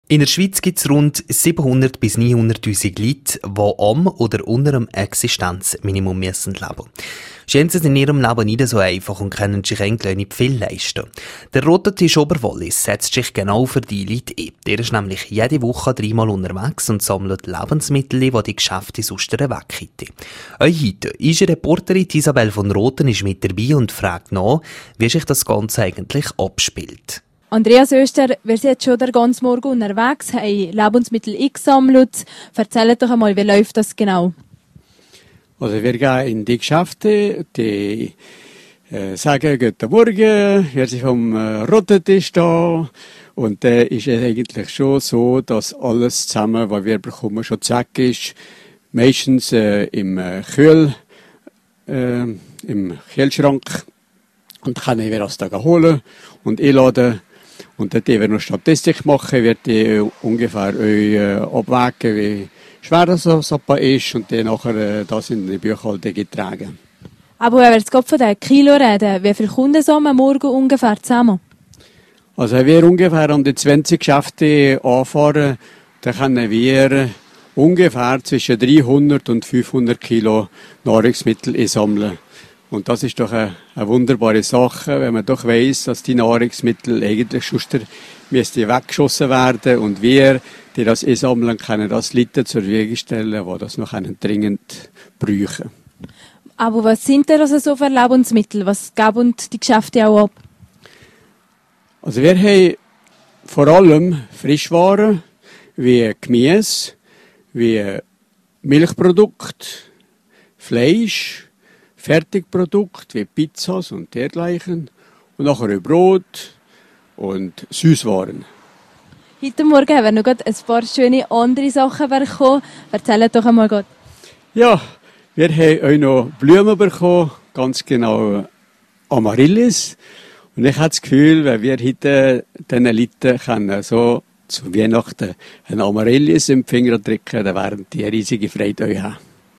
In der Schweiz gibt es rund 700 bis 900'000 Leute, die am oder unter dem Existenzminimum leben müssen. Sie haben es in ihrem Leben nicht so einfach und können sich eigentlich nicht viel leisten. Der Rote Tisch Oberwallis setzt sich genau für die Leute ein. Der ist nämlich jede Woche 3-mal unterwegs und sammelt Lebensmittel, die die Geschäfte sonst wegkippen. Auch heute ist eine Reporterin Isabel von Roten ist mit dabei und fragt nach, wie sich das Ganze eigentlich abspielt. Andreas Öster, wir sind jetzt schon den ganzen Morgen unterwegs, haben Lebensmittel eingesammelt. Erzähl doch einmal, wie läuft das genau? Also wir gehen in die Geschäfte, die sagen «Guten Morgen», wir sind vom Roten Tisch da. Und dann ist es eigentlich schon so, dass alles zusammen, was wir bekommen, schon zack ist. Meistens im Kühlschrank. Und dann können wir das da holen und einladen. Und dann werden wir noch Statistik machen, wird die ungefähr abwägen, wie schwer das ist und dann nachher das in die Buchhaltung tragen. Aber wenn wir jetzt gerade von den Kilo reden, wie viele Kunden so am Morgen ungefähr zusammen? Also wenn wir ungefähr an die 20 Geschäfte anfahren, dann können wir ungefähr zwischen 300 und 500 Kilo Nahrungsmittel einsammeln. Und das ist doch eine wunderbare Sache, wenn man doch weiss, dass die Nahrungsmittel eigentlich schon weggeschossen werden und wir, die das einsammeln, können das Leuten zur Verfügung stellen, die das noch dringend brauchen. Aber was sind denn also so für Lebensmittel? Was geben die Geschäfte auch ab? Also wir haben vor allem Frischwaren wie Gemüse, wie Milchprodukte, Fleisch, Fertigprodukte wie Pizzas und dergleichen und nachher auch Brot und Süßwaren. Heute Morgen haben wir noch ein paar schöne andere Sachen bekommen. Erzähl doch einmal gut. Ja, wir haben auch noch Blumen bekommen, ganz genau Amaryllis. Und ich habe das Gefühl, wenn wir heute diesen Leuten können, so zu Weihnachten ein Amaryllis im Finger drücken, dann werden die eine riesige Freude haben.